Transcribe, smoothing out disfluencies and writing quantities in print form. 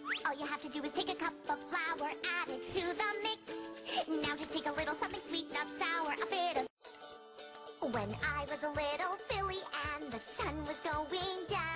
All you have to do is take a cup of flour, add it to the mix. Now just take a little something sweet, not sour, a bit of... When I was a little filly and the sun was going down,